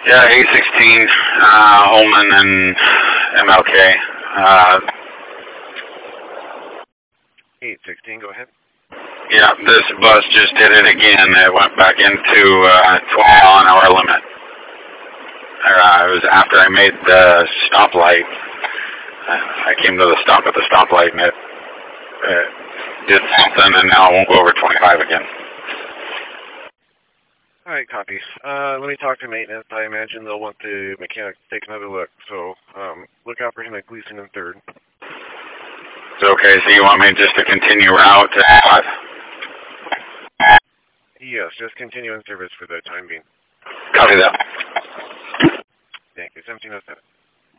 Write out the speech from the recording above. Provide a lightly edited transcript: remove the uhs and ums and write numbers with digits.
Yeah, 816, Holman and MLK. 816, go ahead. Yeah, this bus just did it again. It went back into 20-mile-an-hour limit. It was after I made the stoplight. I came to the stop at the stoplight, and it did something, and now it won't go over 25 again. All right, copy. Let me talk to maintenance. I imagine they'll want the mechanic to take another look. So look out for him at Gleason and 3rd. Okay, so you want me just to continue route to 5? Yes, just continue in service for the time being. Copy that. Thank you. 1707.